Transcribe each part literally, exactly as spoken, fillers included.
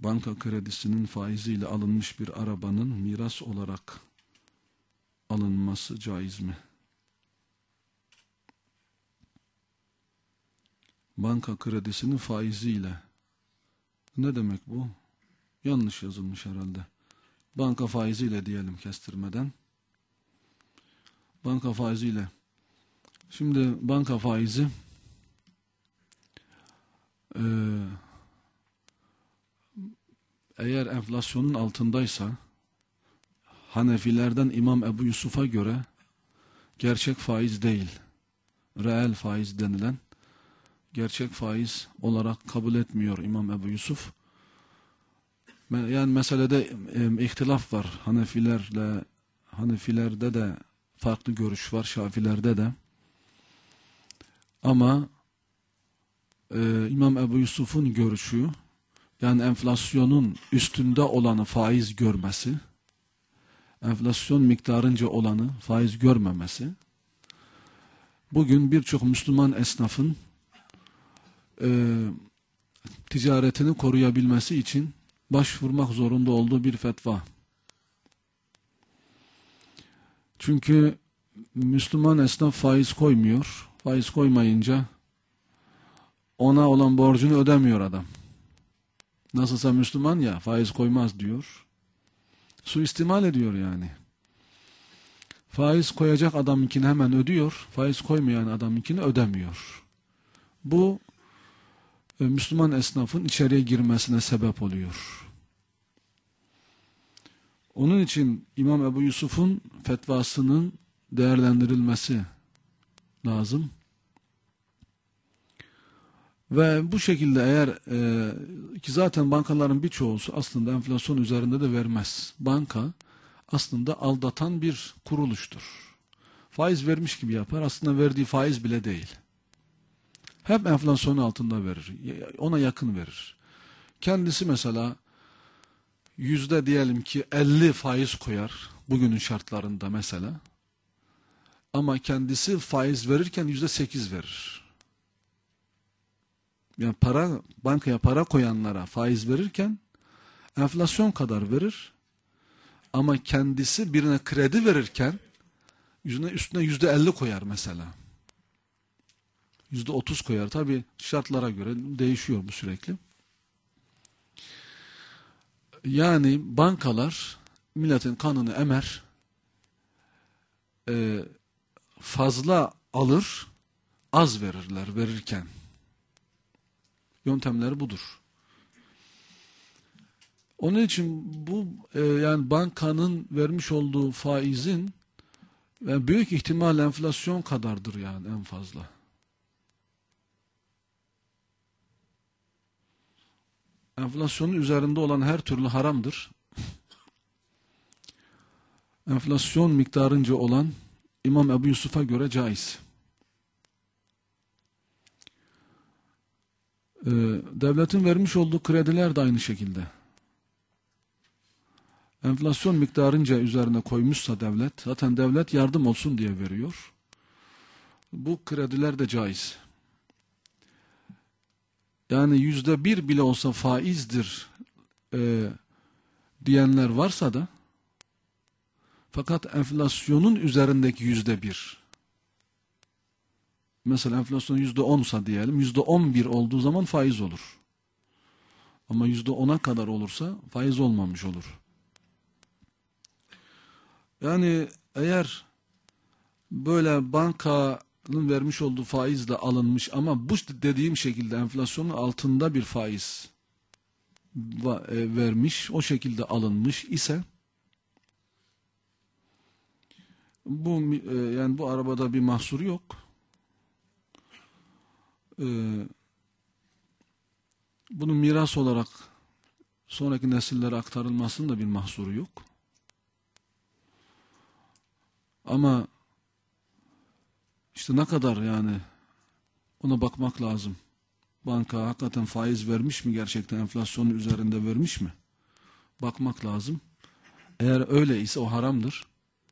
banka kredisinin faiziyle alınmış bir arabanın miras olarak alınması caiz mi? Banka kredisinin faiziyle. Ne demek bu? Yanlış yazılmış herhalde. Banka faiziyle diyelim kestirmeden. Banka faiziyle. Şimdi banka faizi e, eğer enflasyonun altındaysa Hanefilerden İmam Ebu Yusuf'a göre gerçek faiz değil, reel faiz denilen gerçek faiz olarak kabul etmiyor İmam Ebu Yusuf. Yani meselede e, ihtilaf var. Hanefilerle Hanefilerde de farklı görüş var, Şafilerde de. Ama e, İmam Ebu Yusuf'un görüşü, yani enflasyonun üstünde olanı faiz görmesi, enflasyon miktarınca olanı faiz görmemesi, bugün birçok Müslüman esnafın e, ticaretini koruyabilmesi için başvurmak zorunda olduğu bir fetva. Çünkü Müslüman esnaf faiz koymuyor. Faiz koymayınca ona olan borcunu ödemiyor adam. Nasılsa Müslüman ya, faiz koymaz diyor. Suistimal ediyor yani. Faiz koyacak adamınkini hemen ödüyor. Faiz koymayan adamınkini ödemiyor. Bu Müslüman esnafın içeriye girmesine sebep oluyor. Onun için İmam Ebu Yusuf'un fetvasının değerlendirilmesi lazım. Ve bu şekilde eğer e, ki zaten bankaların birçoğu aslında enflasyon üzerinde de vermez. Banka aslında aldatan bir kuruluştur. Faiz vermiş gibi yapar. Aslında verdiği faiz bile değil. Hep enflasyonun altında verir. Ona yakın verir. Kendisi mesela yüzde diyelim ki elli faiz koyar. Bugünün şartlarında mesela. Ama kendisi faiz verirken yüzde sekiz verir. Yani para, bankaya para koyanlara faiz verirken enflasyon kadar verir. Ama kendisi birine kredi verirken yüzüne, üstüne yüzde elli koyar mesela. Yüzde otuz koyar. Tabi şartlara göre değişiyor bu sürekli. Yani bankalar milletin kanını emer, e, fazla alır, az verirler verirken. Yöntemleri budur. Onun için bu e, yani bankanın vermiş olduğu faizin yani büyük ihtimal enflasyon kadardır yani en fazla. Enflasyonun üzerinde olan her türlü haramdır. Enflasyon miktarınca olan İmam Ebu Yusuf'a göre caiz. Ee, devletin vermiş olduğu krediler de aynı şekilde. Enflasyon miktarınca üzerine koymuşsa devlet, zaten devlet yardım olsun diye veriyor. Bu krediler de caiz. Yani yüzde bir bile olsa faizdir e, diyenler varsa da, fakat enflasyonun üzerindeki yüzde bir, mesela enflasyon yüzde onsa diyelim, yüzde on bir olduğu zaman faiz olur. Ama yüzde ona kadar olursa faiz olmamış olur. Yani eğer böyle bankanın vermiş olduğu faiz de alınmış ama bu dediğim şekilde enflasyonun altında bir faiz vermiş, o şekilde alınmış ise bu yani bu arabada bir mahsuru yok. Ee, bunun miras olarak sonraki nesillere aktarılmasının da bir mahsuru yok. Ama işte ne kadar yani ona bakmak lazım. Banka hakikaten faiz vermiş mi, gerçekten enflasyonun üzerinde vermiş mi? Bakmak lazım. Eğer öyle ise o haramdır.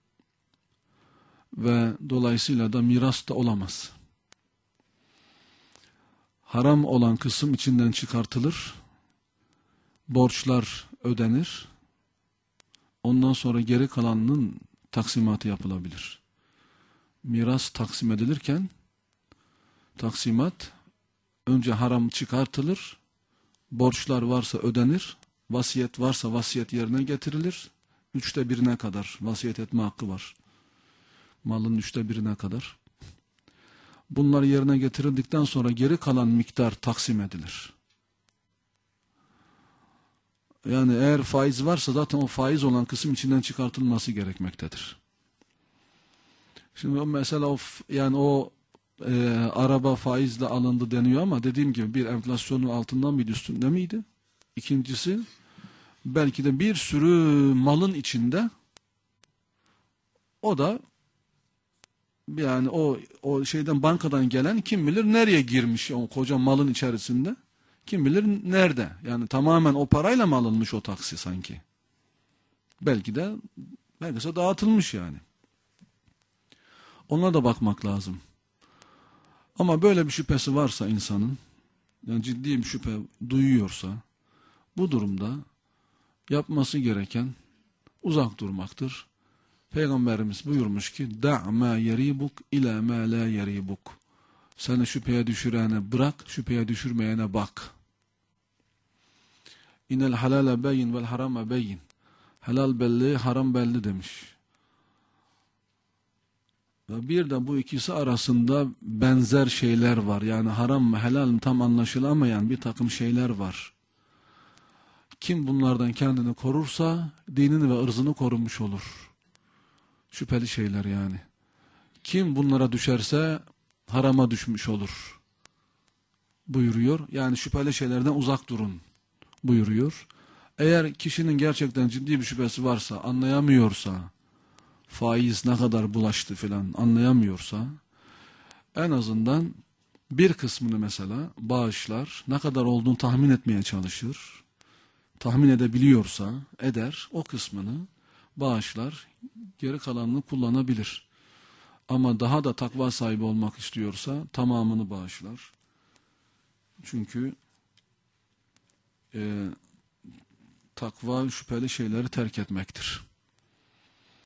Ve dolayısıyla da miras da olamaz. Haram olan kısım içinden çıkartılır. borçlar ödenir. Ondan sonra geri kalanının taksimatı yapılabilir. Miras taksim edilirken taksimat önce haram çıkartılır, borçlar varsa ödenir, vasiyet varsa vasiyet yerine getirilir. Üçte birine kadar vasiyet etme hakkı var. Malın üçte birine kadar. Bunlar yerine getirildikten sonra geri kalan miktar taksim edilir. Yani eğer faiz varsa zaten o faiz olan kısım içinden çıkartılması gerekmektedir. Şimdi o mesela o yani o e, araba faizle alındı deniyor ama dediğim gibi bir enflasyonun altından bir üstünde miydi? İkincisi belki de bir sürü malın içinde o da yani o o şeyden bankadan gelen kim bilir nereye girmiş o koca malın içerisinde. Kim bilir nerede? Yani tamamen o parayla mı alınmış o taksi sanki? Belki de belki de dağıtılmış yani. Ona da bakmak lazım. Ama böyle bir şüphesi varsa insanın, yani ciddi bir şüphe duyuyorsa, bu durumda yapması gereken uzak durmaktır. Peygamberimiz buyurmuş ki, "Da' ma yeribuk ila ma la yeribuk." Seni şüpheye düşürene bırak, şüpheye düşürmeyene bak. İnel halale beyin vel harame beyin. Helal belli, haram belli demiş. Ve bir de bu ikisi arasında benzer şeyler var. Yani haram mı helal mi tam anlaşılamayan bir takım şeyler var. Kim bunlardan kendini korursa dinini ve ırzını korumuş olur. Şüpheli şeyler yani. Kim bunlara düşerse harama düşmüş olur buyuruyor. Yani şüpheli şeylerden uzak durun buyuruyor. Eğer kişinin gerçekten ciddi bir şüphesi varsa, anlayamıyorsa, faiz ne kadar bulaştı filan anlayamıyorsa, en azından bir kısmını mesela bağışlar, ne kadar olduğunu tahmin etmeye çalışır. Tahmin edebiliyorsa eder, o kısmını bağışlar, geri kalanını kullanabilir. Ama daha da takva sahibi olmak istiyorsa tamamını bağışlar. Çünkü e, takva şüpheli şeyleri terk etmektir.